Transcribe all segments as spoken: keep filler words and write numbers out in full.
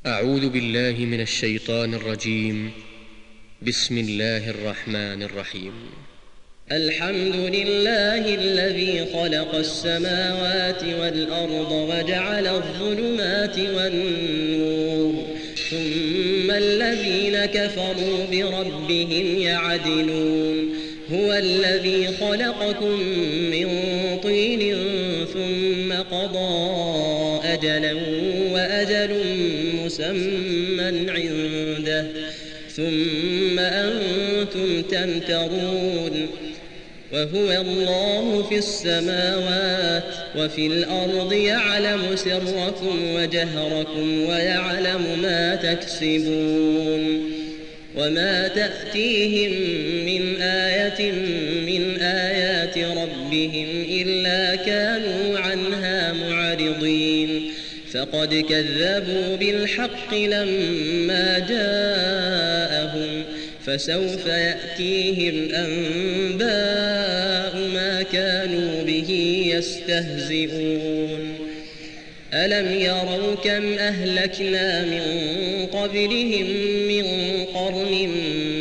أعوذ بالله من الشيطان الرجيم. بسم الله الرحمن الرحيم. الحمد لله الذي خلق السماوات والأرض وجعل الظلمات والنور ثم الذين كفروا بربهم يعدلون. هو الذي خلقكم من طين ثم قضى أجلا وأجل مسمى عنده ثم أنتم تمترون. وهو الله في السماوات وفي الأرض يعلم سركم وجهركم ويعلم ما تكسبون. وما تأتيهم من آية من آيات ربهم إلا كانوا عنها معرضين. فقد كذبوا بالحق لما جاءهم فسوف يأتيهم أنباء ما كانوا به يستهزئون. ألم يروا كم أهلكنا من قبلهم من قرن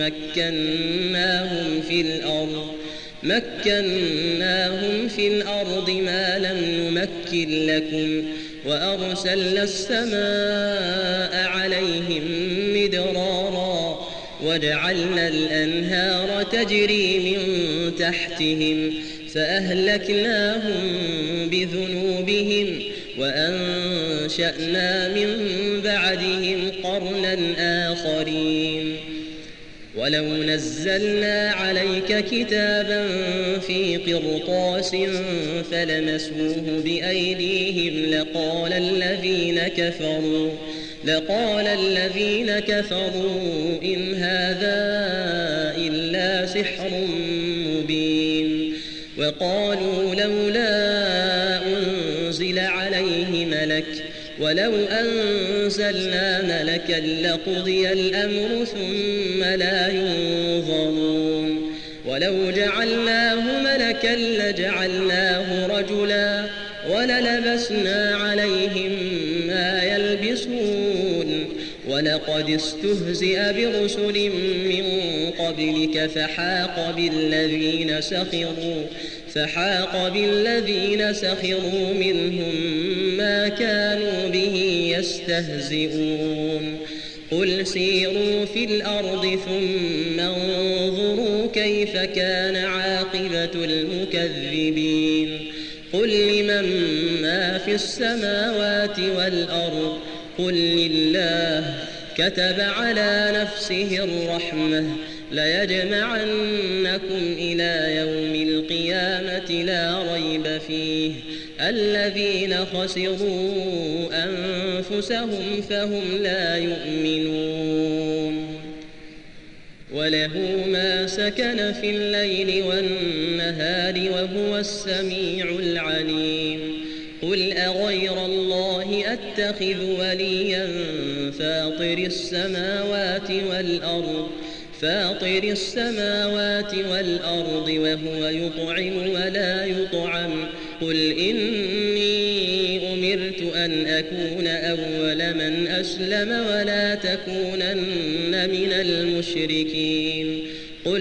مكناهم في الأرض مكناهم في الأرض ما لم نمكن لكم وأرسلنا السماء عليهم مدرارا وجعلنا الأنهار تجري من تحتهم فأهلكناهم بذنوبهم وأنشأنا من بعدهم قرنا آخرين. ولو نزلنا عليك كتابا في قرطاس فلمسوه بأيديهم لقال الذين كفروا لقال الذين كفروا إن هذا إلا سحر مبين. وقالوا لولا أنزل عليه ملك ولو أنزلنا ملكا لقضي الأمر ثم لا ينظرون. ولو جعلناه ملكا لجعلناه رجلا وللبسنا عليهم ما يلبسون. ولقد استهزئ برسل من قبلك فحاق بالذين سخروا فحاق بالذين سخروا منهم ما كانوا به يستهزئون. قل سيروا في الأرض ثم انظروا كيف كان عاقبة المكذبين. قل لمن ما في السماوات والأرض قل لله كتب على نفسه الرحمة ليجمعنكم إلى يوم القيامة لا ريب فيه الذين خسروا أنفسهم فهم لا يؤمنون. وله ما سكن في الليل والنهار وهو السميع العليم. قل أغير الله أتخذ وليا فاطر السماوات والأرض فاطر السماوات والأرض وهو يطعم ولا يطعم. قل إني أمرت أن أكون أول من أسلم ولا تكونن من المشركين. قل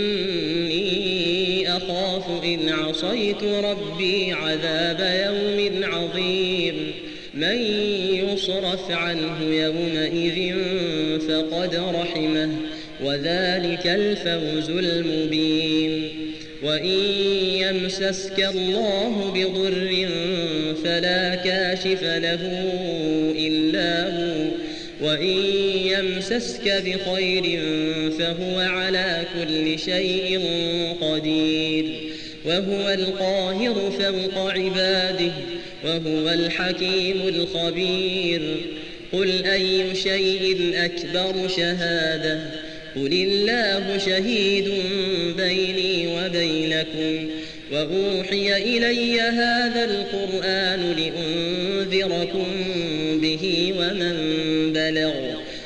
إني أخاف إن عصيت ربي عذاب يوم عظيم. من يصرف عنه يومئذ فقد رحمه وذلك الفوز المبين. وإن يمسسك الله بضر فلا كاشف له إلا هو وإن يمسسك بخير فهو على كل شيء قدير. وهو القاهر فوق عباده وهو الحكيم الخبير. قل أي شيء أكبر شهادة قل الله شهيد بيني وبينكم. وأوحي إلي هذا القرآن لأنذركم به ومن بلغ.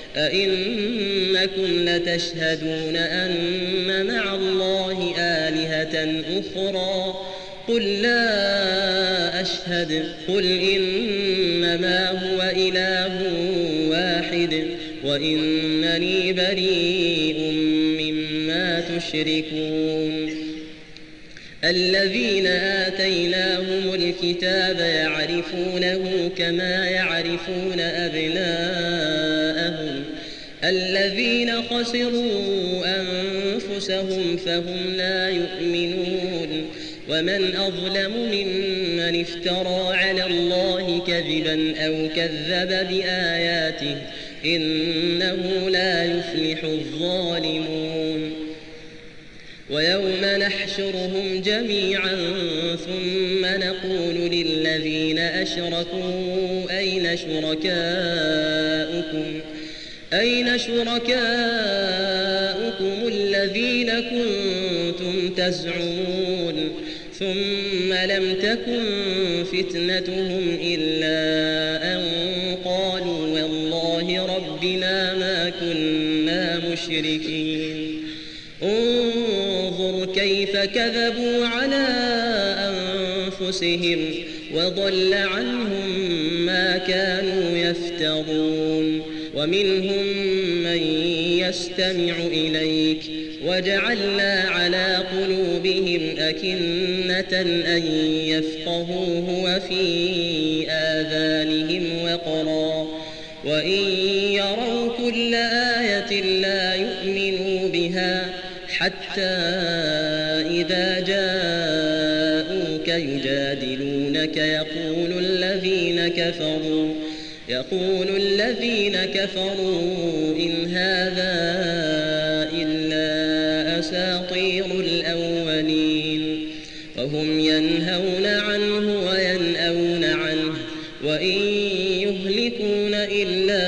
أئنكم لتشهدون أن مع الله آلهة أخرى قل لا أشهد قل إنما هو إله واحد واحد وإنني بريء مما تشركون. الذين آتيناهم الكتاب يعرفونه كما يعرفون أبناءهم الذين خسروا أنفسهم فهم لا يؤمنون. ومن أظلم ممن افترى على الله كذبا أو كذب بآياته إنه لا يفلح الظالمون. ويوم نحشرهم جميعا ثم نقول للذين أشركوا أين شركاؤكم أين شركاؤكم الذين كنتم تزعمون ثم لم تكن فتنتهم إلا أن قالوا والله ربنا ما كنا مشركين. انظر كيف كذبوا على أنفسهم وضل عنهم ما كانوا يفترون. ومنهم من يستمع إليك وجعلنا على قلوبهم أكنة أن يفقهوه وفي آذانهم وقرا وإن يروا كل آية لا يؤمنوا بها حتى إذا جاءوك يجادلونك يقول الذين كفروا يقول الذين كفروا إن هذا إلا أساطير الأولين. وهم ينهون عنه وينأون عنه وإن يهلكون إلا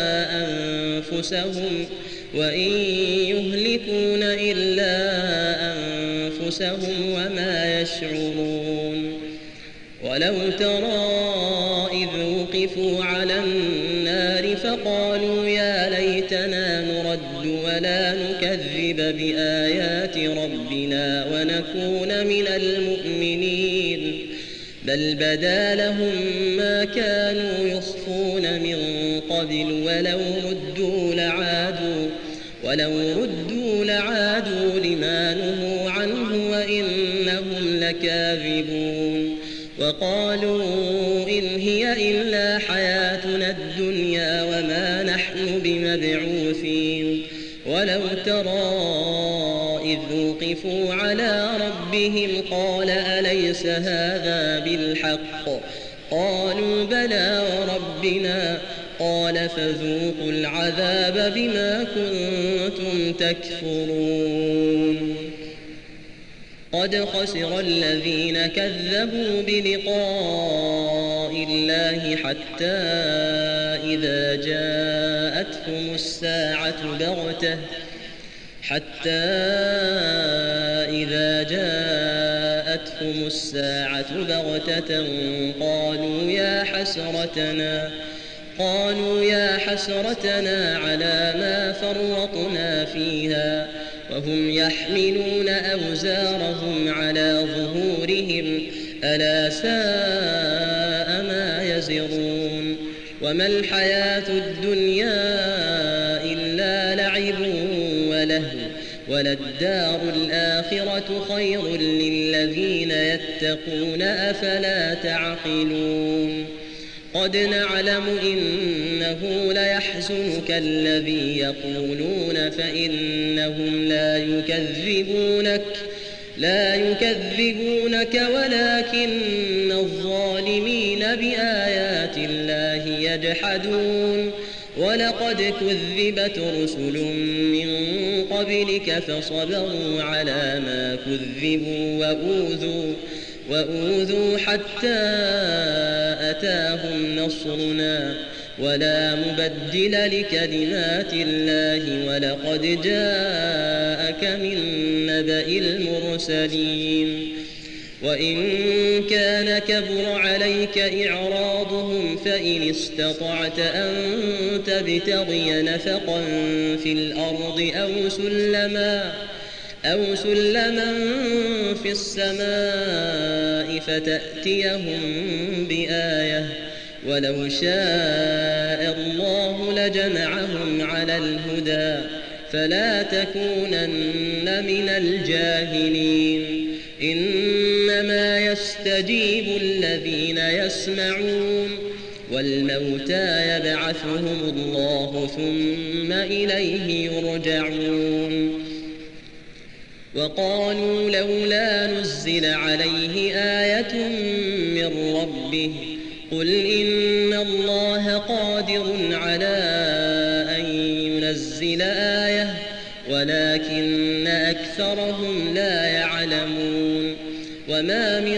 أنفسهم وإن يهلكون إلا أنفسهم وما يشعرون. ولو ترى إذ وقفوا على النار فقالوا يا ليتنا نرد ولا نكذب بآيات ربنا ونكون من المؤمنين بل بدا لهم ما كانوا يخفون من قبل ولو ردوا لعادوا ولو ردوا لعادوا لما نهوا عنه وإنهم لكاذبون. وقالوا إن هي إلا حياتنا الدنيا وما نحن بمبعوثين. ولو ترى إذ وقفوا على ربهم قال أليس هذا بالحق قالوا بلى وربنا قال فذوقوا العذاب بما كنتم تكفرون. قد خسر الذين كذبوا بلقاء الله حتى إذا جاءتهم الساعة بغتة حتى إذا جاءتهم الساعة بغتة قالوا يا حسرتنا قالوا يا حسرتنا على ما فرطنا فيها وهم يحملون أوزارهم على ظهورهم ألا ساء ما يزرون. وما الحياة الدنيا إلا لعب ولهو وللدار الآخرة خير للذين يتقون أفلا تعقلون. قد نعلم إنه ليحزنك الذي يقولون فإنهم لا يكذبونك لا يكذبونك ولكن الظالمين بآيات الله يجحدون. ولقد كذبت رسل من قبلك فصبروا على ما كذبوا وأوذوا وأوذوا حتى أتاهم نصرنا ولا مبدل لكلمات الله ولقد جاءك من نبأ المرسلين. وإن كان كبر عليك إعراضهم فإن استطعت أن تبتغي نفقا في الأرض أو سلما أو سلما في السماء فتأتيهم بآية ولو شاء الله لجمعهم على الهدى فلا تكونن من الجاهلين إنما يستجيب الذين يسمعون والموتى يبعثهم الله ثم إليه يرجعون وقالوا لولا نزل عليه آية من ربه قل إن الله قادر على أن ينزل آية ولكن أكثرهم لا يعلمون وما من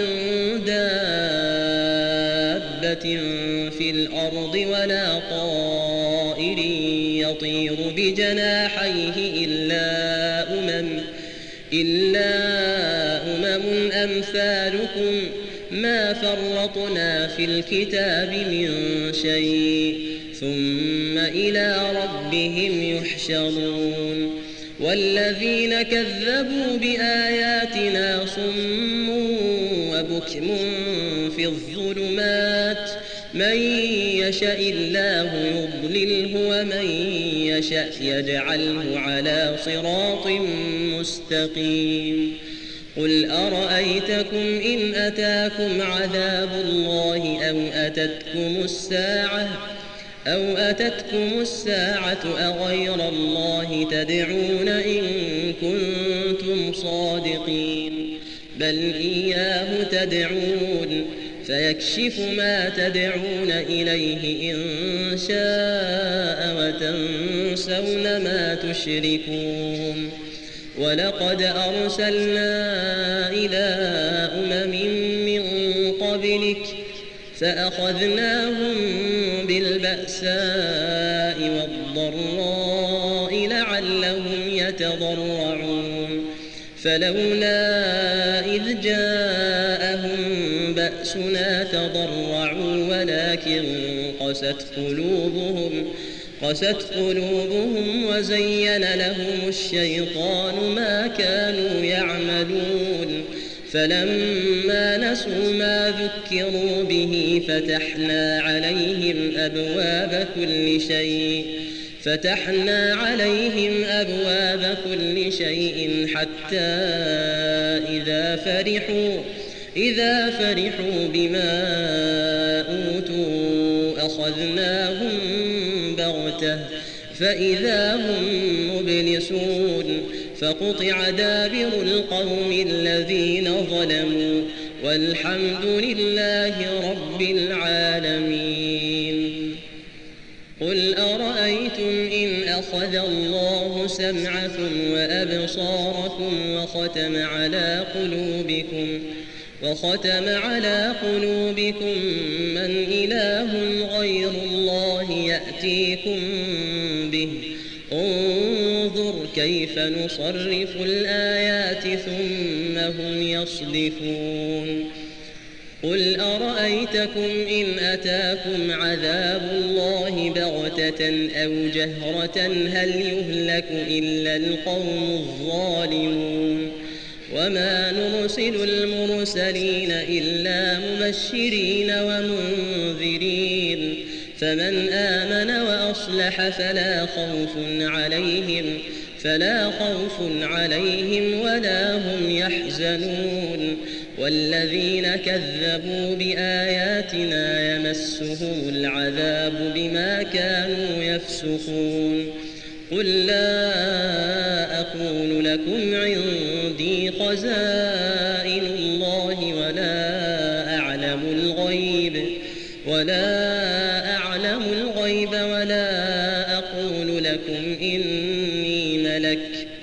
دابة في الأرض ولا طائر يطير بجناحيه إلا أمم إلا أمم أمثالكم ما فرطنا في الكتاب من شيء ثم إلى ربهم يحشرون والذين كذبوا بآياتنا صم وبكم في الظلمات من يشاء الله يضلله ومن يشاء يجعله على صراط مستقيم قل أرأيتكم إن أتاكم عذاب الله أو أتتكم الساعة أو أتتكم الساعة أغير الله تدعون إن كنتم صادقين بل إياه تدعون فيكشف ما تدعون إليه إن شاء وتنسون ما تشركون ولقد أرسلنا إلى أمم من قبلك فأخذناهم بالبأساء والضراء لعلهم يتضرعون فلولا إذ جاءهم بأسنا تضرعوا ولكن قست قلوبهم قست قلوبهم وزين لهم الشيطان ما كانوا يعملون فلما نسوا ما ذكروا به فتحنا عليهم أبواب كل شيء فتحنا عليهم أبواب كل شيء حتى إذا فرحوا إذا فرحوا بما أوتوا أخذناهم بغتة فإذا هم مبلسون فقطع دابر القوم الذين ظلموا والحمد لله رب العالمين قل أرأيتم إن أخذ الله سمعكم وأبصاركم وختم على قلوبكم وختم على قلوبكم من إله غير الله يأتيكم به انظر كيف نصرف الآيات ثم هم يصدفون قل أرأيتكم إن أتاكم عذاب الله بغتة أو جهرة هل يهلك إلا القوم الظالمون وما نرسل المرسلين إلا مبشرين ومنذرين فمن آمن وأصلح فلا خوف عليهم فلا خوف عليهم ولا هم يحزنون والذين كذبوا بآياتنا يمسهم العذاب بما كانوا يفسقون قل لا أقول لكم عندي خزائن الله ولا أعلم الغيب ولا أعلم الغيب ولا أقول لكم إني ملك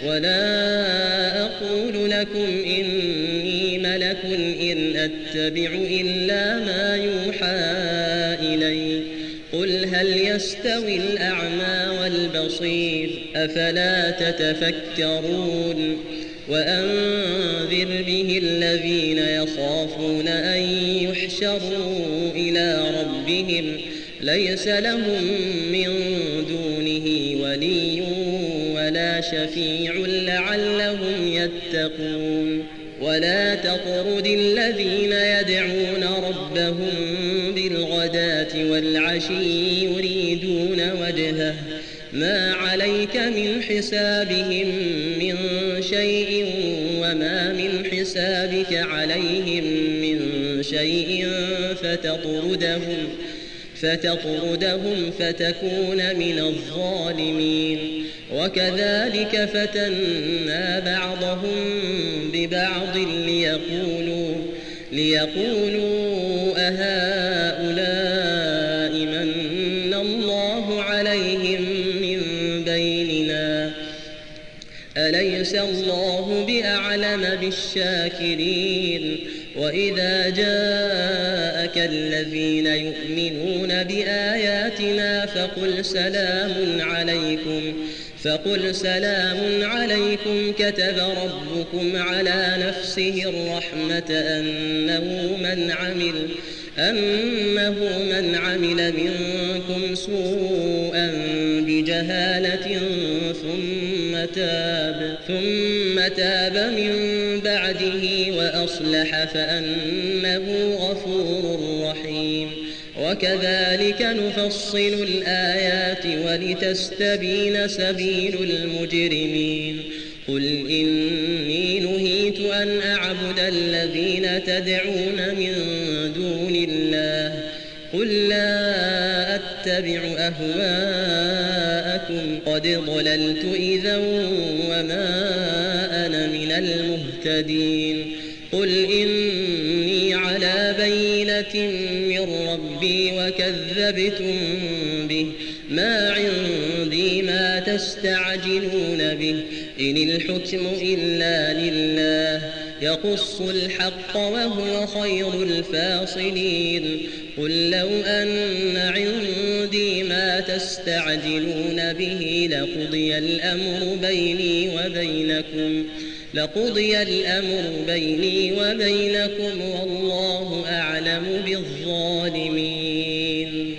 ولا أقول لكم إني ملك إن أتبع إلا ما يوحى إلي قل هل يستوي الأعمى والبصير أفلا تتفكرون وأنذر به الذين يخافون أن يحشروا إلى ربهم ليس لهم من دونه ولي ولا شفيع لعلهم يتقون ولا تطرد الذين يدعون ربهم بالغيب بالغداة والعشي يريدون وجهه ما عليك من حسابهم من شيء وما من حسابك عليهم من شيء فتطردهم فتطردهم فتكون من الظالمين. وكذلك فتنا بعضهم ببعض ليقولوا ليقولوا أهؤلاء من الله عليهم من بيننا أليس الله بأعلم بالشاكرين. وإذا جاءك الذين يؤمنون بآياتنا فقل سلام عليكم فقل سلام عليكم كتب ربكم على نفسه الرحمة أنه من عمل أنه من عمل منكم سوءا بجهالة ثم تاب ثم تاب من بعده وأصلح فأنه غفور رحيم. وكذلك نفصل الآيات ولتستبين سبيل المجرمين. قل إني نهيت أن أعبد الذين تدعون من دون الله قل لا أتبع أهواءكم قد ضللت إذا وما أنا من المهتدين. قل إني على بينة من ربي وكذبتم به ما عندي ما تستعجلون به إن الحكم إلا لله يقص الحق وهو خير الفاصلين. قل لو أن عندي ما تستعجلون به لقضي الأمر بيني وبينكم لقضي الأمر بيني وبينكم والله أعلم بالظالمين.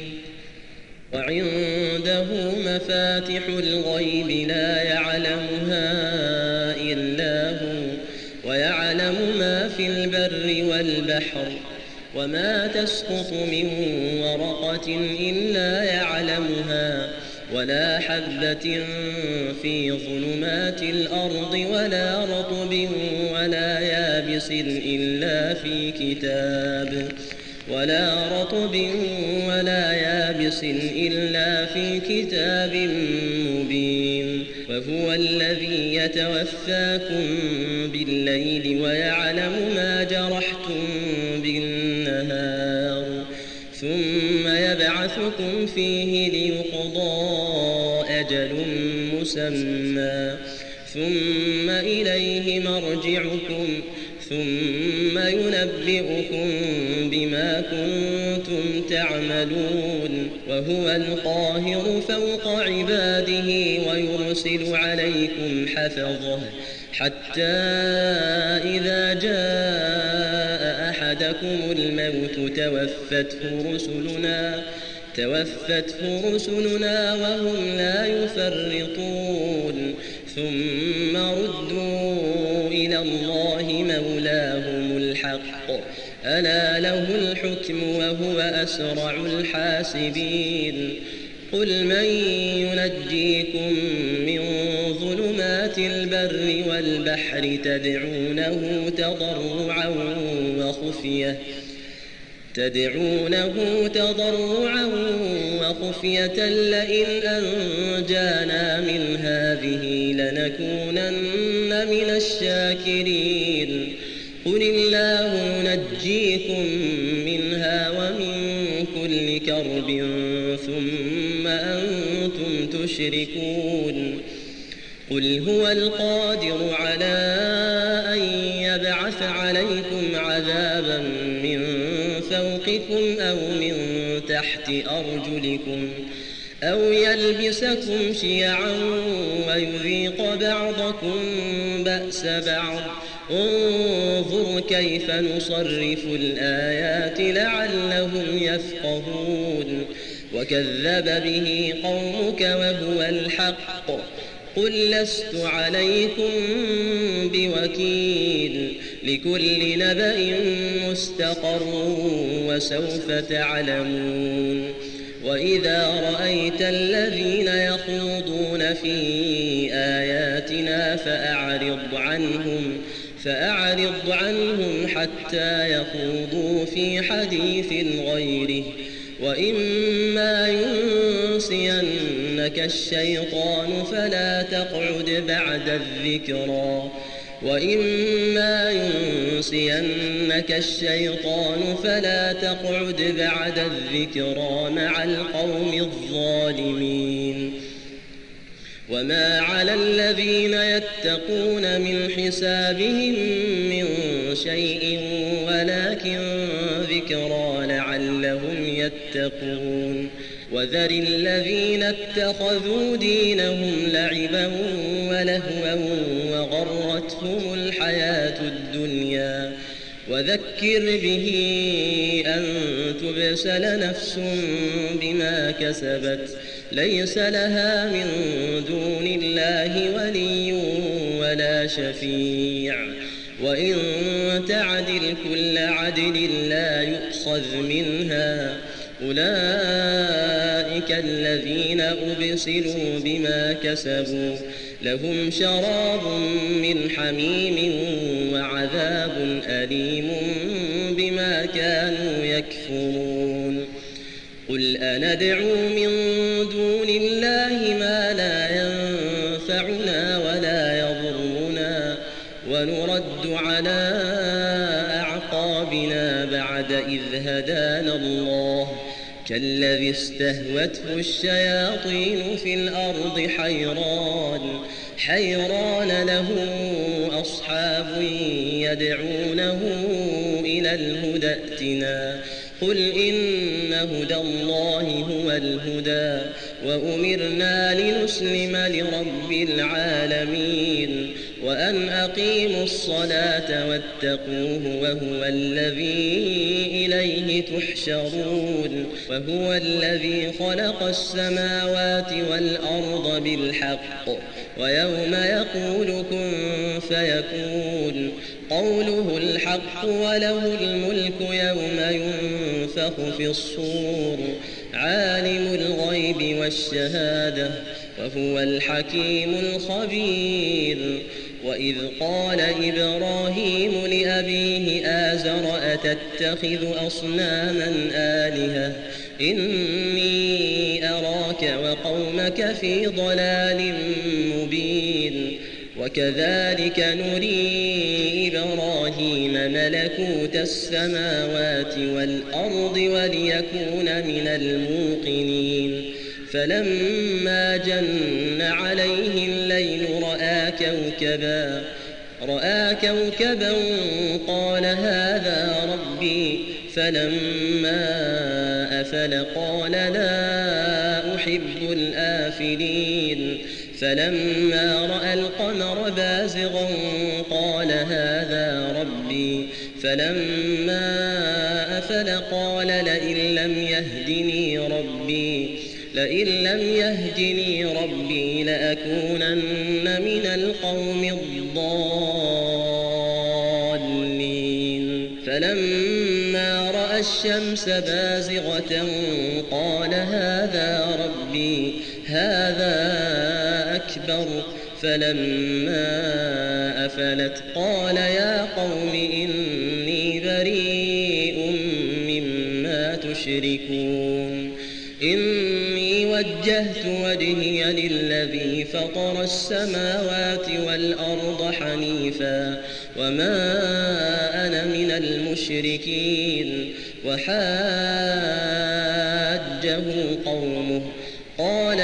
وعنده مفاتح الغيب لا يعلمها إلا هو ويعلم ما في البر والبحر وما تسقط من ورقة إلا يعلمها ولا حبة في ظلمات الأرض ولا رطب ولا يابس إلا في كتاب ولا رطب ولا يابس إلا في كتاب مبين. وهو الذي يتوفاكم بالليل ويعلم ما جرحتم بالنهار ثم يبعثكم فيه ليقضى أجل مسمى ثم إليه مرجعكم ثم ينبئكم بما كنتم تعملون. وهو القاهر فوق عباده ويرسل عليكم حفظه حتى إذا جاء أحدكم الموت توفته رسلنا توفته رسلنا وهم لا يفرطون ثم ردوا إلى الله مولاهم الحق ألا له الحكم وهو أسرع الحاسبين. قل من ينجيكم من ظلمات البر والبحر تدعونه تضرعا وخفية تدعونه تضرعا وخفية لئن أنجانا من هذه لنكونن من الشاكرين. قل الله ينجيكم منها ومن كل كرب ثم أنتم تشركون. قل هو القادر على أن يبعث عليكم عذابا من فوقكم أو من تحت أرجلكم أو يلبسكم شيعا ويذيق بعضكم بأس بعض انظر كيف نصرف الآيات لعلهم يفقهون. وكذب به قومك وهو الحق قل لست عليكم بوكيل لكل نبأ مستقر وسوف تعلمون وإذا رأيت الذين يخوضون في آياتنا فأعرض عنهم فأعرض عنهم حتى يخوضوا في حديث غيره وإما ينسينك الشيطان فلا تقعد بعد الذكرى وإما ينسينك الشيطان فلا تقعد بعد الذكرى مع القوم الظالمين وما على الذين يتقون من حسابهم من شيء ولكن ذكرى لعلهم يتقون وذر الذين اتخذوا دينهم لعبا ولهوا وغرتهم الحياة الدنيا وذكر به أن تبسل نفس بما كسبت ليس لها من دون الله ولي ولا شفيع وإن تعدل كل عدل لا يؤخذ منها أولئك الذين أبسلوا بما كسبوا لهم شراب من حميم وعذاب أليم بما كانوا يكفرون قل أندعو من دون الله ما لا ينفعنا ولا يضرنا ونرد على أعقابنا بعد إذ هدانا الله كالذي استهوته الشياطين في الأرض حيران حيران له أصحاب يدعونه إلى الهدى ائتنا قل إن هدى الله هو الهدى وأمرنا لنسلم لرب العالمين وأن أقيموا الصلاة واتقوه وهو الذي إليه تحشرون وهو الذي خلق السماوات والأرض بالحق ويوم يقول كن فيكون قوله الحق وله الملك يوم ينفخ في الصور عالم الغيب والشهادة وهو الحكيم الخبير وإذ قال إبراهيم لأبيه آزر أتتخذ أصناما آلهة إني أراك وقومك في ضلال مبين وكذلك نري إبراهيم ملكوت السماوات والأرض وليكون من الموقنين فلما جن عليه الليل رأى كوكبا رأى كوكبا قال هذا ربي فلما أفل قال لا أحب الآفلين فلما رأى القمر بازغا قال هذا ربي فلما أفل قال لئن لم يهدني ربي لئن لم يهدني ربي لأكونن من القوم الضالين فلما رأى الشمس بازغة قال هذا ربي هذا أكبر فلما أفلت قال يا قوم إني بريء مما تشركون إني وجهت وجهي للذي فطر السماوات والأرض حنيفا وما أنا من المشركين وحاجه قومه قال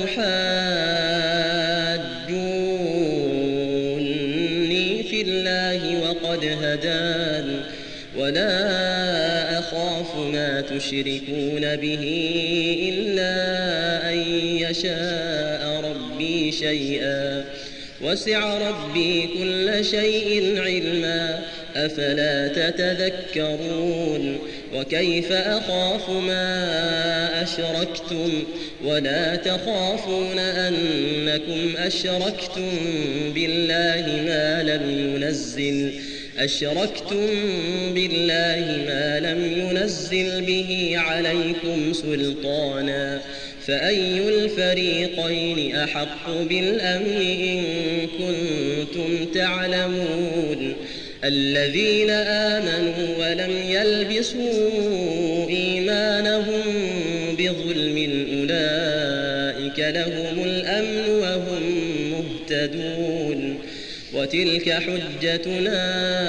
أتحاجوني في الله وقد هدان ولا أخاف ما تشركون به إلا أن يشاء ربي شيئا وسع ربي كل شيء علما أفلا تتذكرون وكيف أخاف ما أشركتم ولا تخافون أنكم أشركتم بالله ما لم ينزل أشركتم بالله ما لم ينزل به عليكم سلطانا فأي الفريقين أحق بالأمن إن كنتم تعلمون الذين آمنوا ولم يلبسوا إيمانهم بظلم أولئك لهم الأمن وهم مهتدون وتلك حجتنا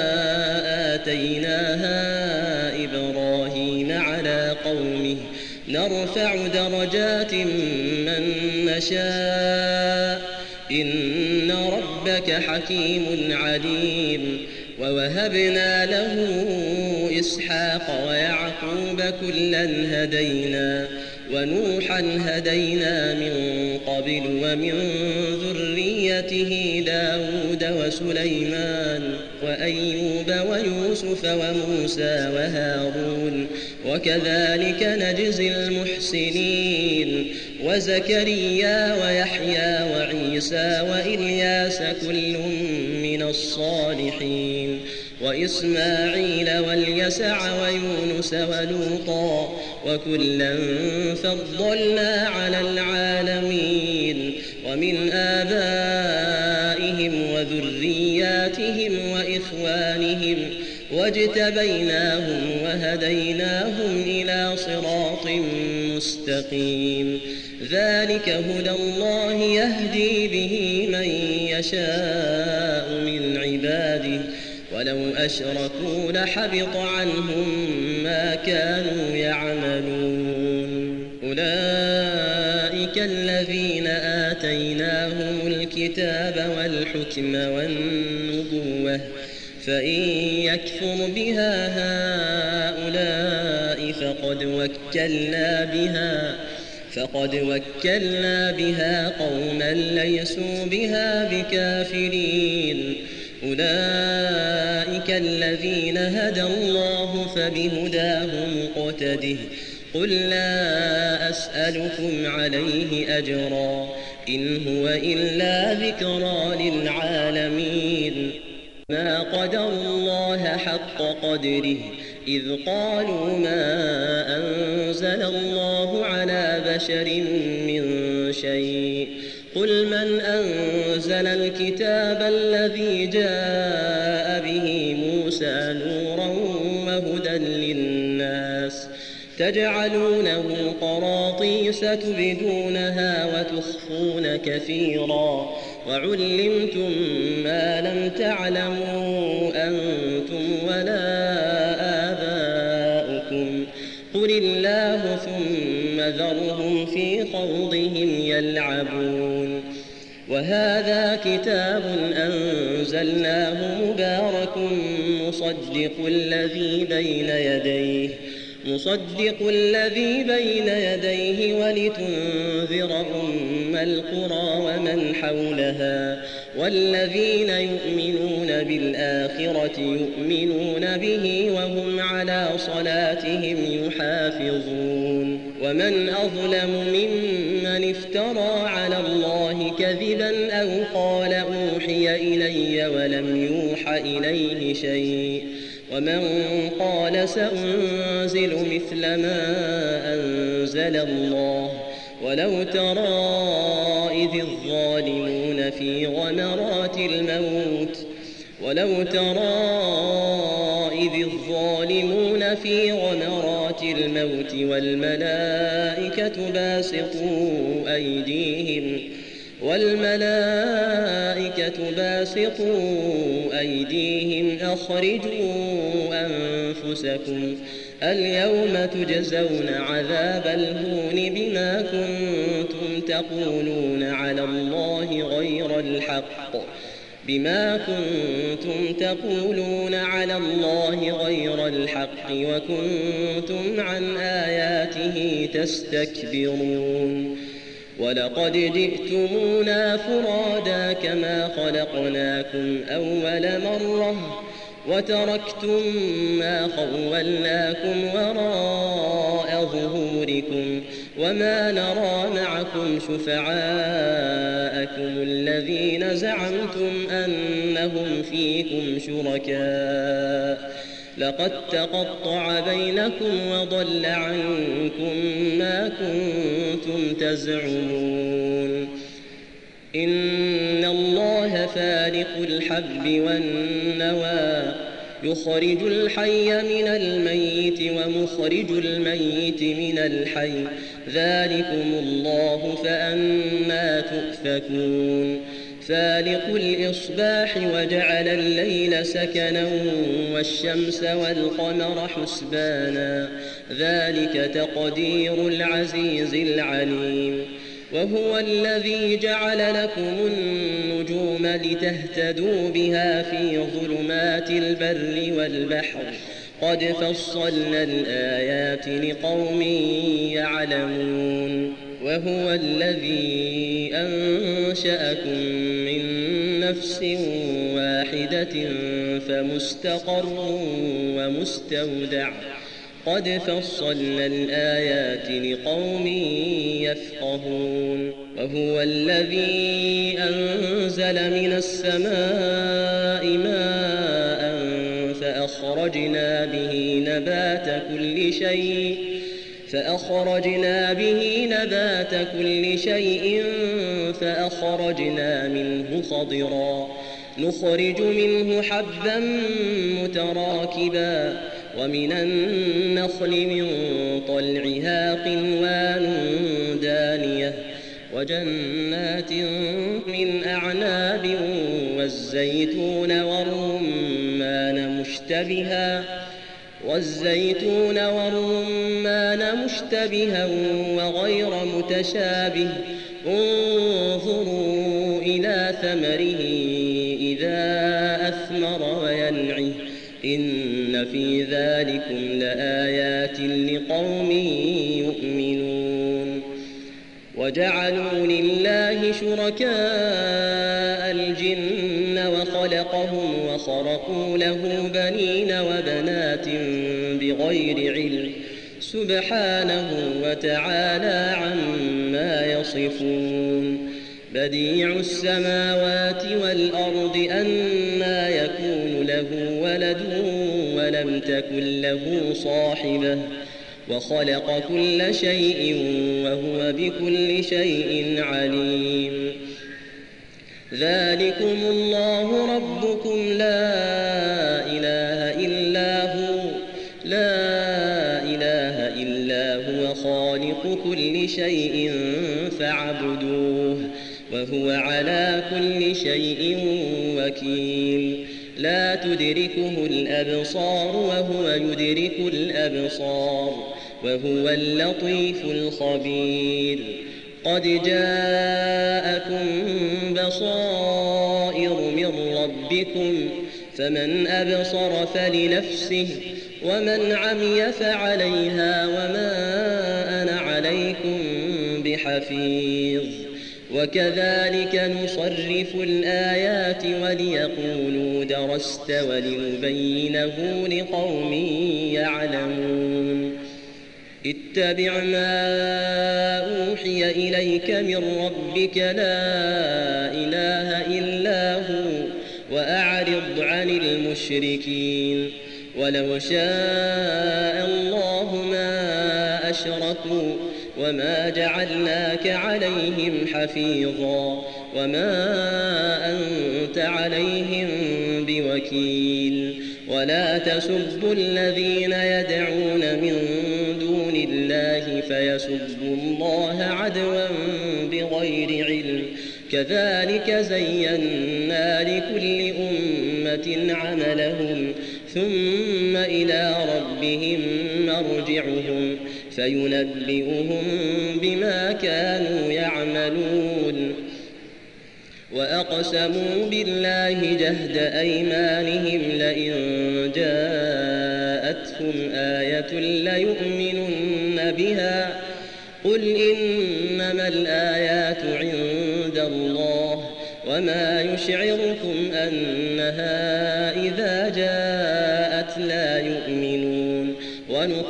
آتيناها إبراهيم على قومه نرفع درجات من نشاء إن ربك حكيم عليم ووهبنا له إسحاق ويعقوب كلا هدينا ونوحا هدينا من قبل ومن ذريته داود وسليمان وأيوب ويوسف وموسى وهارون وكذلك نجزي المحسنين وزكريا ويحيى وعيسى وإلياس كل من الصالحين وإسماعيل واليسع ويونس ولوطا وكلا فضلنا على العالمين ومن آبائهم وذرياتهم وإخوانهم واجتبيناهم وهديناهم إلى صراط مستقيم ذلك هدى الله يهدي به من يشاء من عباده ولو أشركوا لحبط عنهم ما كانوا يعملون أولئك الذين آتيناهم الكتاب والحكم والنبوة فإن يكفر بها هؤلاء فقد وكلنا بها فقد وكلنا بها قوما ليسوا بها بكافرين أولئك الذين هدى الله فبهداه مقتده قل لا أسألكم عليه أجرا إن هو إلا ذكرى للعالمين ما قدروا الله حق قدره إذ قالوا ما أنزل الله على بشر من شيء قل من أنزل الكتاب الذي جاء به موسى نورا وهدى للناس تجعلونه قراطيس تبدونها وتخفون كثيرا وعلمتم ما لم تعلموا أنتم ولا آباؤكم قل الله ثم ذرهم في خوضهم يلعبون وهذا كتاب أنزلناه مبارك مصدق الذي بين يديه مصدق الذي بين يديه ولتنذر أم القرى ومن حولها والذين يؤمنون بالآخرة يؤمنون به وهم على صلاتهم يحافظون ومن أظلم ممن افترى على الله كذبا أو قال أوحي إلي ولم يوح إليه شيء ومن قال سأنزل مثل ما أنزل الله ولو ترى إذ الظالمون في غمرات الموت ولو ترى إذ الظالمون في غمرات الموت والملائكة باسطوا أيديهم والملائكة باسطوا أيديهم أخرجوا أنفسكم اليوم تجزون عذاب الهون بما كنتم تقولون على الله غير الحق بما كنتم تقولون على الله غير الحق وكنتم عن آياته تستكبرون ولقد جئتمونا فرادا كما خلقناكم أول مرة وتركتم ما خولناكم وراء ظهوركم وما نرى معكم شفعاءكم جاءكم الذين زعمتم أنهم فيكم شركاء لقد تقطع بينكم وضل عنكم ما كنتم تزعمون إن الله فالق الحب والنوى يخرج الحي من الميت ومخرج الميت من الحي ذلكم الله فأنى تؤفكون فالق الإصباح وجعل الليل سكنا والشمس والقمر حسبانا ذلك تقدير العزيز العليم وهو الذي جعل لكم النجوم لتهتدوا بها في ظلمات البر والبحر قد فصلنا الآيات لقوم يعلمون وهو الذي أنشأكم من نفس واحدة فمستقر ومستودع قد فصلنا الآيات لقوم يفقهون وهو الذي أنزل من السماء ماء فأخرجنا به نبات كل شيء فأخرجنا به نبات كل شيء فأخرجنا منه خضرا نخرج منه حبا متراكبا ومن النخل من طلعها قنوان دانية وجنات من أعناب والزيتون والرمان مشتبها والزيتون والرمان مشتبها وغير متشابه انظروا إلى ثمره إذا أثمر وينعه إن في ذلكم لآيات لقوم يؤمنون وجعلوا لله شركاء الجن وخلقهم وخرقوا له بنين وبنات بغير علم سبحانه وتعالى عما يصفون بديع السماوات والأرض أنى يكون له ولد ولم تكن له صاحبة وخلق كل شيء وهو بكل شيء عليم ذلكم الله ربكم لا إله إلا هو لا إله إلا هو خالق كل شيء فاعبدوه وهو على كل شيء وكيل لا تدركه الأبصار وهو يدرك الأبصار وهو اللطيف الخبير قد جاءكم بصائر من ربكم فمن أبصر فلنفسه ومن عمي فعليها وما أنا عليكم بحفيظ وكذلك نصرف الآيات وليقولوا درست ولنبينه لقوم يعلمون اتبع ما أوحي إليك من ربك لا إله إلا هو وأعرض عن المشركين ولو شاء الله ما أشركوا وما جعلناك عليهم حفيظا وما أنت عليهم بوكيل ولا تسبوا الذين يدعون من دون الله فيسبوا الله عدوا بغير علم كذلك زينا لكل أمة عملهم ثم إلى ربهم مرجعهم فينبئهم بما كانوا يعملون وأقسموا بالله جهد أيمانهم لئن جاءتهم آية ليؤمنن بها قل إنما الآيات عند الله وما يشعركم أنها إذا جاءت لا يؤمنون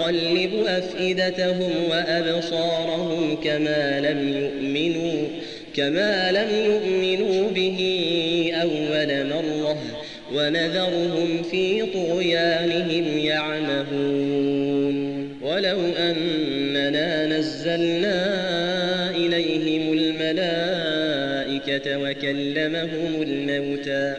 ونقلب أفئدتهم وأبصارهم كما لم يؤمنوا كما لم يؤمنوا به أول مرة ونذرهم في طغيانهم يعمهون ولو أننا نزلنا إليهم الملائكة وكلمهم الموتى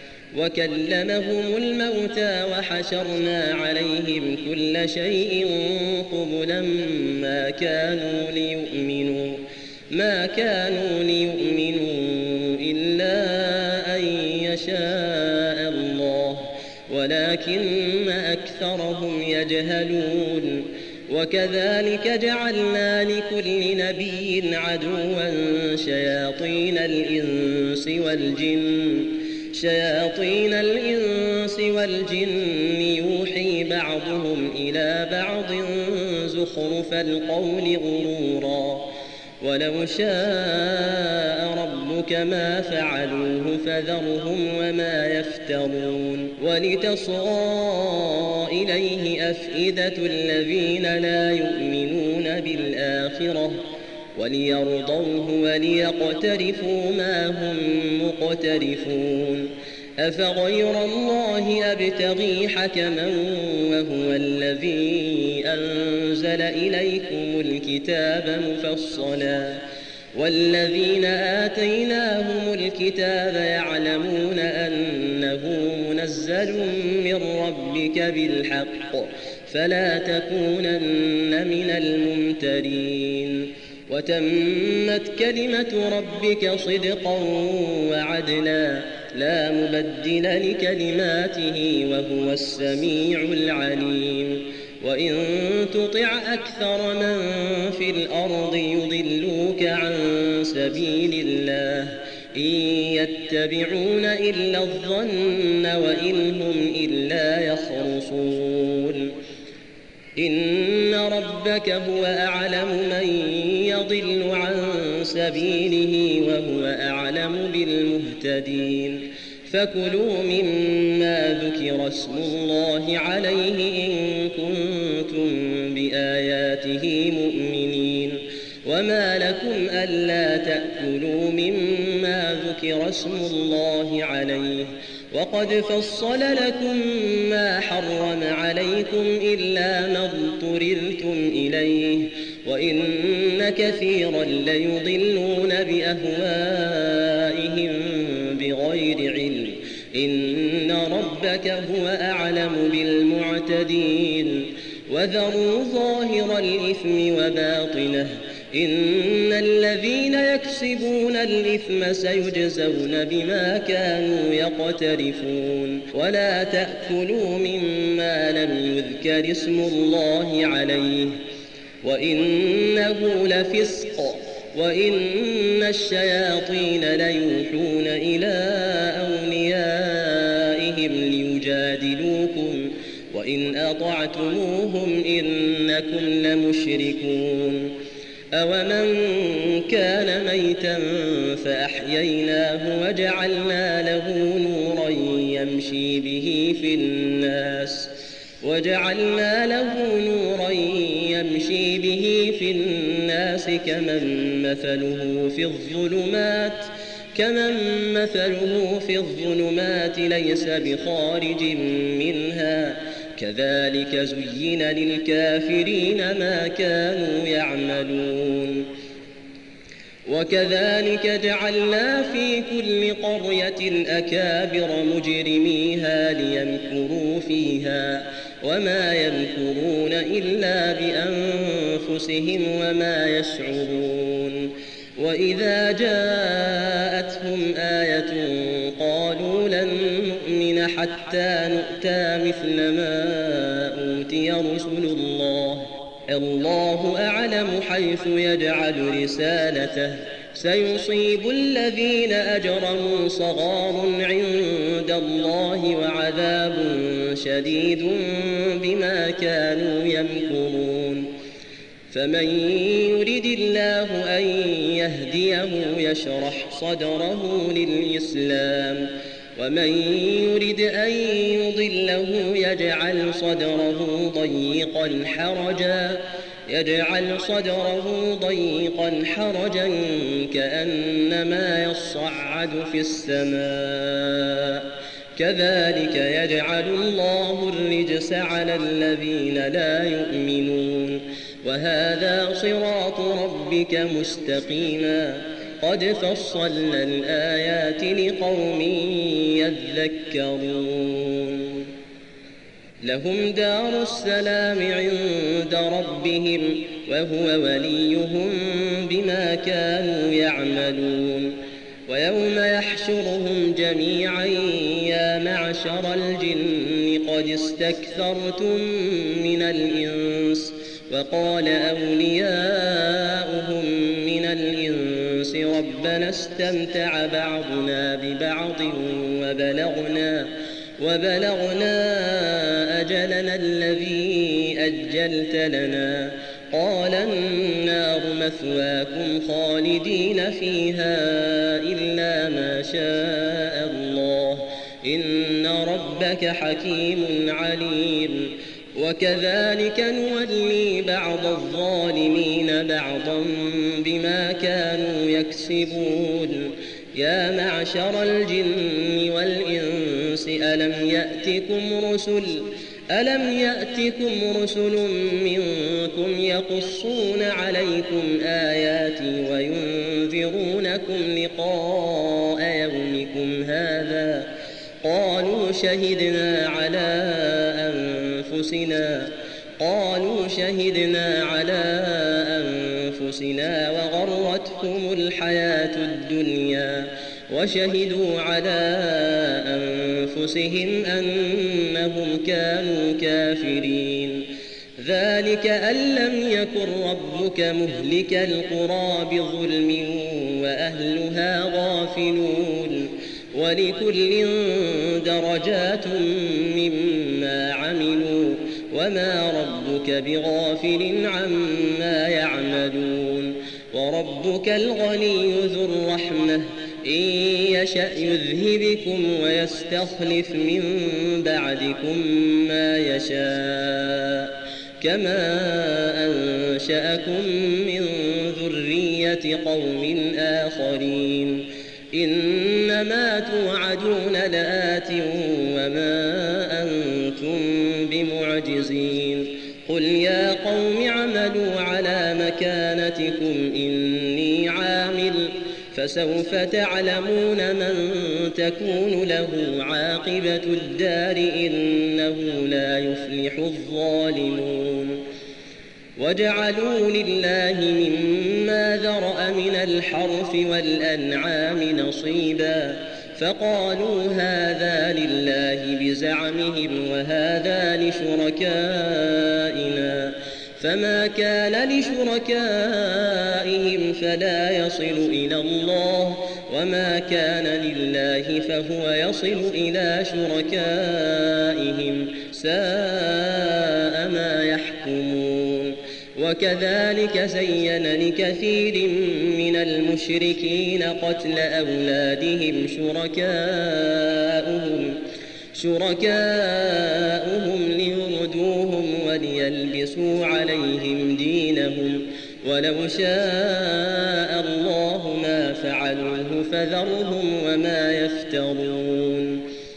وكلمهم الموتى وحشرنا عليهم كل شيء قبلا ما كانوا ليؤمنوا ما كانوا ليؤمنوا إلا أن يشاء الله ولكن أكثرهم يجهلون وكذلك جعلنا لكل نبي عدوا شياطين الإنس والجن شياطين الإنس والجن يوحي بعضهم إلى بعض زخرف القول غرورا ولو شاء ربك ما فعلوه فذرهم وما يفترون ولتصغى إليه أفئدة الذين لا يؤمنون بالآخرة وليرضوه وليقترفوا ما هم مقترفون أفغير الله أبتغي حكما وهو الذي أنزل إليكم الكتاب مفصلا والذين آتيناهم الكتاب يعلمون أنه منزل من ربك بالحق فلا تكونن من الممترين وتمت كلمة ربك صدقا وعدلا لا مبدل لكلماته وهو السميع العليم وإن تطع أكثر من في الأرض يضلوك عن سبيل الله إن يتبعون إلا الظن وإن هم إلا يخرصون إن ربك هو أعلم من يضل عن سبيله وهو أعلم بالمهتدين فكلوا مما ذكر اسم الله عليه إن كنتم بآياته مؤمنين وما لكم ألا تأكلوا مما ذكر اسم الله عليه وقد فصل لكم ما حرم عليكم إلا ما اضطررتم إليه وإن كثيرا ليضلون بأهوائهم بغير علم إن ربك هو أعلم بالمعتدين وذروا ظاهر الإثم وباطنه إن الذين يكسبون الإثم سيجزون بما كانوا يقترفون ولا تأكلوا مما لم يذكر اسم الله عليه وإنه لفسق وإن الشياطين ليوحون إلى أوليائهم ليجادلوكم وإن أطعتموهم إنكم لمشركون أومن كان ميتا فأحييناه وجعلنا له نورا يمشي به في الناس وجعلنا له نورا يمشي به في الناس كمن مثله في الظلمات كمن مثله في الظلمات ليس بخارج منها كذلك زين للكافرين ما كانوا يعملون وكذلك جعلنا في كل قرية أكابر مجرميها ليمكروا فيها وما يمكرون إلا بأنفسهم وما يشعرون وإذا جاءتهم آية قالوا لن نؤمن حتى نؤتى مثل ما أوتي رسل الله الله أعلم حيث يجعل رسالته سيصيب الذين أجرموا صغار عند الله وعذاب شديد بما كانوا يمكرون فمن يرد الله أن يهديه يشرح صدره للإسلام ومن يرد أن يضله يجعل صدره ضيقا حرجا يجعل صدره ضيقا حرجا كأنما يصعد في السماء كذلك يجعل الله الرجس على الذين لا يؤمنون وهذا صراط ربك مستقيما قد فصلنا الآيات لقوم يذكرون لهم دار السلام عند ربهم وهو وليهم بما كانوا يعملون ويوم يحشرهم جميعا يا معشر الجن قد استكثرتم من الإنس وقال أولياؤهم من الإنس ربنا استمتع بعضنا ببعض وبلغنا وبلغنا أجلنا الذي أجلت لنا قال النار مثواكم خالدين فيها إلا ما شاء الله إن ربك حكيم عليم وكذلك نولي بعض الظالمين بعضا بما كانوا يكسبون يا معشر الجن والإنس ألم يأتكم رسل ألم يأتكم رسل منكم يقصون عليكم آياتي وينذرونكم لقاء يومكم هذا قالوا شهدنا على أنفسنا قالوا شهدنا على أنفسنا وغرتهم الحياة الدنيا وشهدوا على أنفسهم أنهم كانوا كافرين ذلك أن لم يكن ربك مهلك القرى بظلم وأهلها غافلون ولكل درجات مما عملوا وما ربك بغافل عما يعملون وربك الغني ذو الرحمة إن يشأ يذهبكم ويستخلف من بعدكم ما يشاء كما أنشأكم من ذرية قوم آخرين إنما توعدون لآت وما أنتم بمعجزين قل يا قوم اعملوا على مكانتكم إني عامل فسوف تعلمون من تكون له عاقبة الدار إنه لا يفلح الظالمون وجعلوا لله مما ذرأ من الحرث والأنعام نصيبا فقالوا هذا لله بزعمهم وهذا لشركائنا فما كان لشركائهم فلا يصل إلى الله وما كان لله فهو يصل إلى شركائهم ساء ما يحكمون وكذلك زين لكثير من المشركين قتل أولادهم شركاؤهم شركاؤهم ليردوهم وليلبسوا عليهم دينهم ولو شاء الله ما فعلوه فذرهم وما يفترون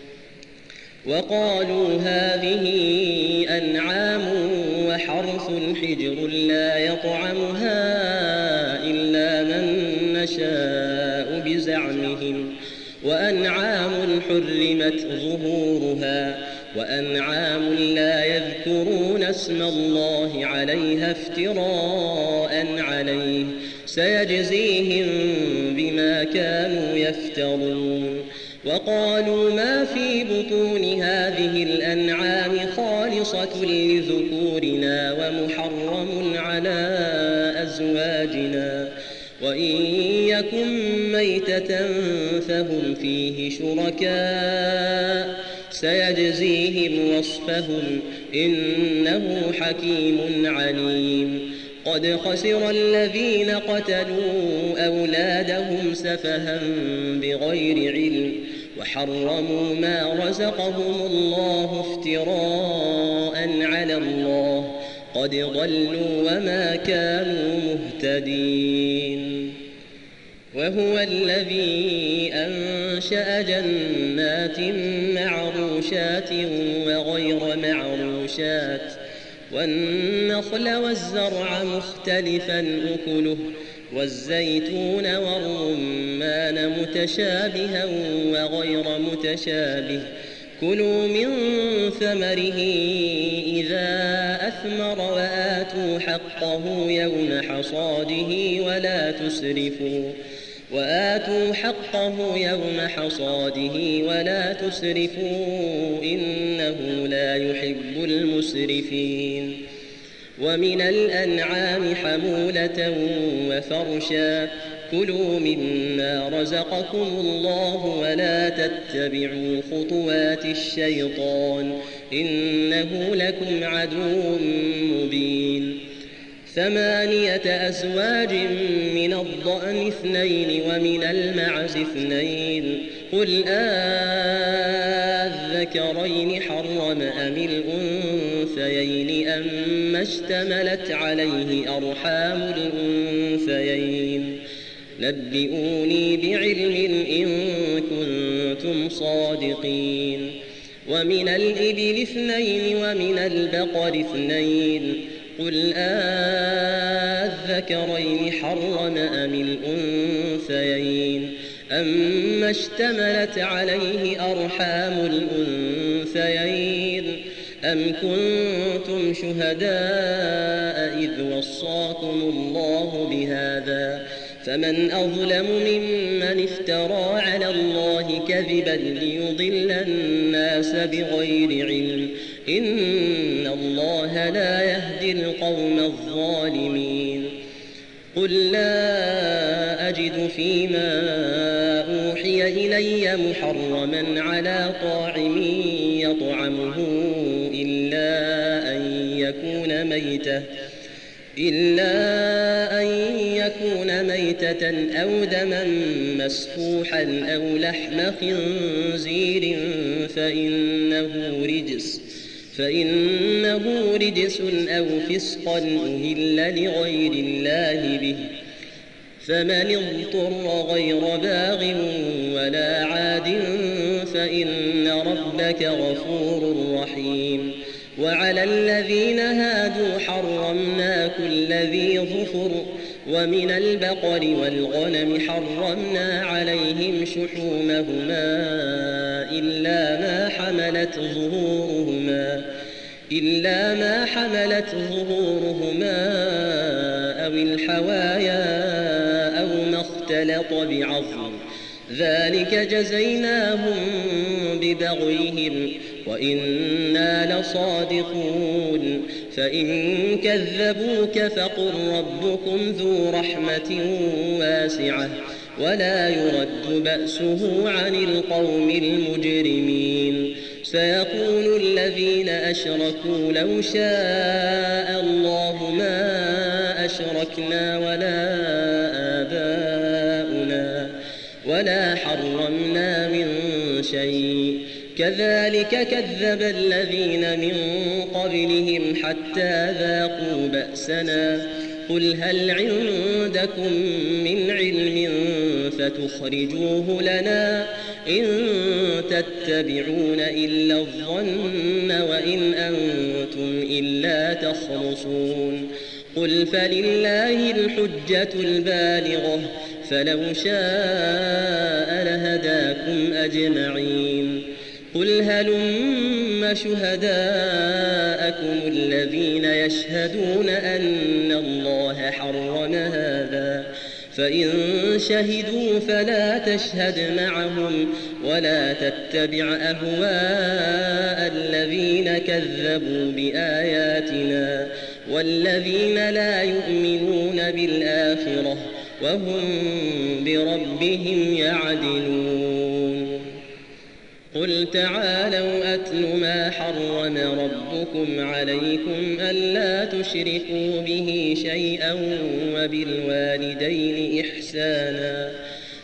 وقالوا هذه أنعام وحرث حجر لا يطعمها إلا من نشاء بزعمهم وأنعام حرمت ظهورها وأنعام لا يذكرون اسم الله عليها افتراء عليه سيجزيهم بما كانوا يفترون وقالوا ما في بطون هذه الأنعام خالصة لذكورنا ومحرم على أزواجنا وإن يكن ميتة فهم فيه شركاء سيجزيهم وصفهم إنه حكيم عليم قد خسر الذين قتلوا أولادهم سفها بغير علم وحرموا ما رزقهم الله افتراء على الله قد ضلوا وما كانوا مهتدين. وهو الذي أنشأ جنات معروشات وغير معروشات والنخل والزرع مختلفا أكله والزيتون والرمان متشابها وغير متشابه كلوا من ثمره إذا أثمر وآتوا حقه يوم حصاده ولا تسرفوا وآتوا حقه يوم حصاده ولا تسرفوا إنه لا يحب المسرفين. ومن الأنعام حمولة وفرشا كلوا مما رزقكم الله ولا تتبعوا خطوات الشيطان إنه لكم عدو مبين. ثمانية أزواج من الضأن اثنين ومن المعز اثنين قل آذكرين حرم أم الأنثيين أما اشتملت عليه أرحام الأنثيين نبئوني بعلم إن كنتم صادقين. ومن الإبل اثنين ومن البقر اثنين قل آذكرين حرم أم الأنثيين أما اشتملت عليه أرحام الأنثيين أم كنتم شهداء إذ وصاكم الله بهذا فمن أظلم ممن افترى على الله كذبا ليضل الناس بغير علم إن الله لا يهدي القوم الظالمين. قل لا أجد فيما أوحي إلي محرما على طاعم يطعمه إلا أن يكون ميتة إلا أن يكون ميتة أو دما مسفوحا أو لحم خنزير فإنه رجس فإنه رجس أو فسقا أهل لغير الله به فمن اضطر غير باغ ولا عاد فإن ربك غفور رحيم. وعلى الذين هادوا حرمنا كل ذي ظفر ومن البقر والغنم حرمنا عليهم شحومهما إلا ما حملت ظهورهما إلا ما حملت ظهورهما أو الحوايا أو ما اختلط بعظم ذلك جزيناهم ببغيهم وإنا لصادقون. فإن كذبوك فقل ربكم ذو رحمة واسعة ولا يرد بأسه عن القوم المجرمين. سيقول الذين أشركوا لو شاء الله ما أشركنا ولا آباؤنا ولا حرمنا من شيء كذلك كذب الذين من قبلهم حتى ذاقوا بأسنا قل هل عندكم من علم فتخرجوه لنا إن تتبعون إلا الظن وإن أنتم إلا تخرصون. قل فلله الحجة البالغة فلو شاء لهداكم أجمعين. قل هلم شهداءكم الذين يشهدون أن الله حرم هذا فإن شهدوا فلا تشهد معهم ولا تتبع أهواء الذين كذبوا بآياتنا والذين لا يؤمنون بالآخرة وهم بربهم يعدلون. قل تعالوا أتل ما حرم ربكم عليكم ألا تشركوا به شيئا وبالوالدين إحسانا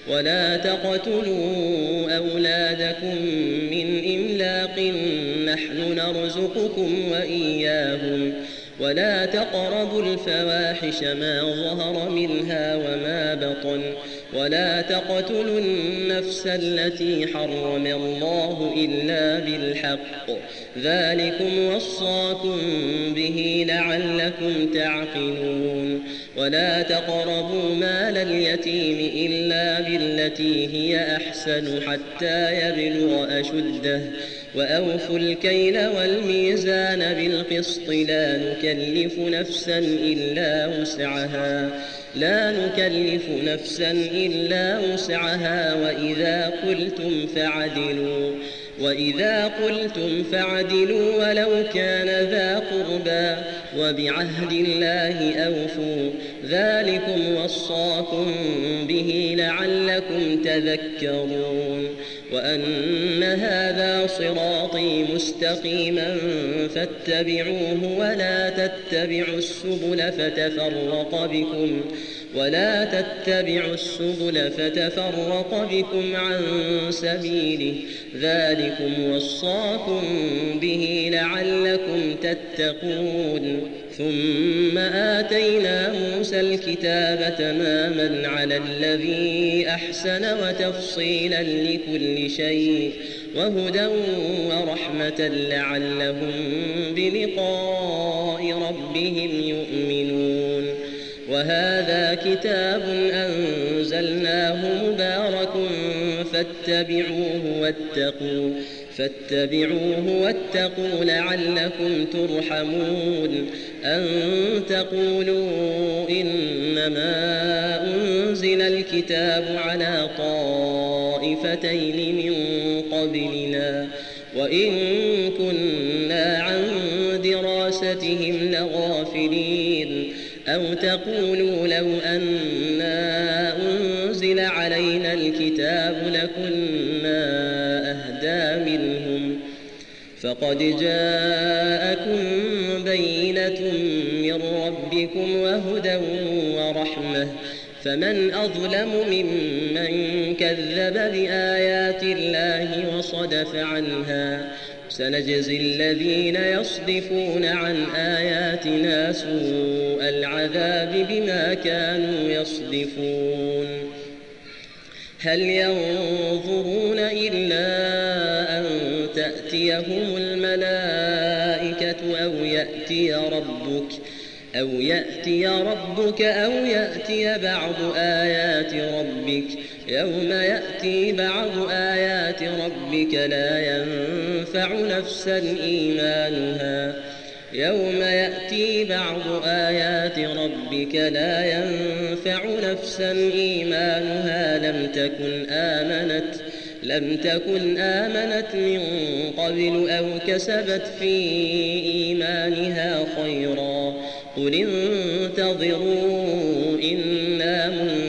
ولا تقتلوا أولادكم من إملاق نحن نرزقكم وإياهم ولا تقربوا الفواحش ما ظهر منها وما بطن ولا تقتلوا النفس التي حرم الله إلا بالحق ذلكم وصاكم به لعلكم تعقلون ولا تقربوا مال اليتيم إلا بالتي هي أحسن حتى يبلغ أشده وأوفوا الكيل والميزان بالقسط لا نكلف نفسا إلا وسعها لا نكلف نفسا إلا وسعها وإذا قلتم فعدلوا وإذا قلتم فعدلوا ولو كان ذا قربى وبعهد الله أوفوا ذلكم وصاكم به لعلكم تذكرون وأن هذا صراطي مستقيما فاتبعوه ولا تتبعوا السبل فتفرق بكم ولا تتبعوا السبل فتفرق بكم عن سبيله ذلكم وصاكم به لعلكم تتقون ثم آتينا موسى الكتاب تماما على الذي أحسن وتفصيلا لكل شيء وهدى ورحمة لعلهم بلقاء ربهم يؤمنون وهذا كتاب أنزلناه مبارك فاتبعوه واتقوا فاتبعوه واتقوا لعلكم ترحمون أن تقولوا إنما أنزل الكتاب على طائفتين من قبلنا وإن كنا عن دراستهم لغافلين أو تقولوا لو أنا أنزل علينا الكتاب لكنا أهدى منهم فقد جاءكم بينة من ربكم وهدى ورحمة فمن أظلم ممن كذب بآيات الله وصدف عنها سنجزي الذين يصدفون عن آياتنا سوء العذاب بما كانوا يصدفون هل ينظرون إلا أن تأتيهم الملائكة أو يأتي ربك أو يأتي ربك أو يأتي بعض آيات ربك يوم يأتي بعض آيات ربك لا ينفع نفسا إيمانها يوم يأتي بعض آيات ربك لا ينفع نفسا إيمانها لم تكن آمنت لم تكن آمنت من قبل أو كسبت في إيمانها خيرا قل انتظروا إنا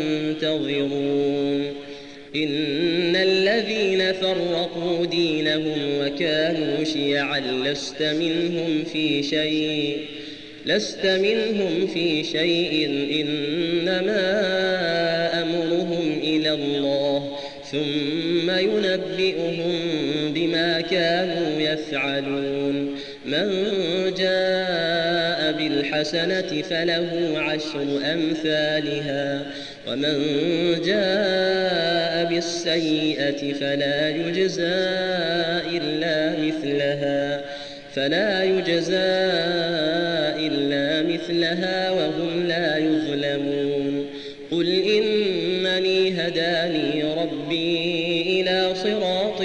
منتظرون إن الذين فرقوا دينهم وكانوا شيعا لست منهم في شيء لست منهم في شيء إنما أمرهم إلى الله ثم ينبئهم بما كانوا يفعلون من جاء بالحسنة فله عشر أمثالها ومن جاء بالسيئة فلا يجزى إلا مثلها فلا يجزى إلا مثلها وهم لا يظلمون قل إنني هداني ربي إلى صراط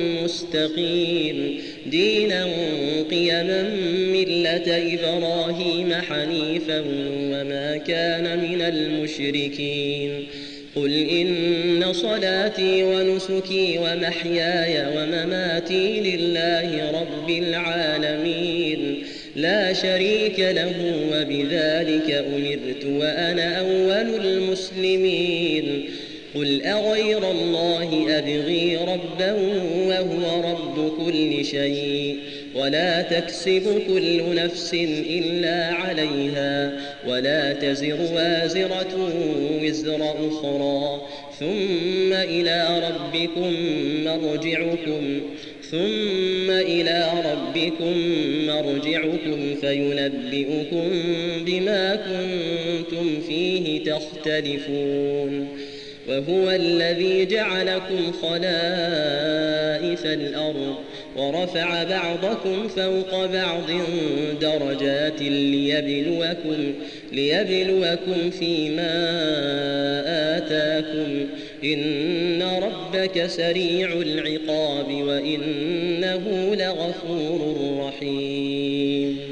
مستقيم دينا قيما ملة إبراهيم حنيفا وما كان من المشركين قل إن صلاتي ونسكي ومحياي ومماتي لله رب العالمين لا شريك له وبذلك أمرت وأنا أول المسلمين قل أغير الله أبغي ربا وهو رب كل شيء ولا تكسب كل نفس إلا عليها ولا تزر وازرة وزر أخرى ثم إلى ربكم مرجعكم ثم إلى ربكم مرجعكم فينبئكم بما كنتم فيه تختلفون وهو الذي جعلكم خلائف الأرض ورفع بعضكم فوق بعض درجات ليبلوكم, ليبلوكم فيما آتاكم إن ربك سريع العقاب وإنه لغفور رحيم.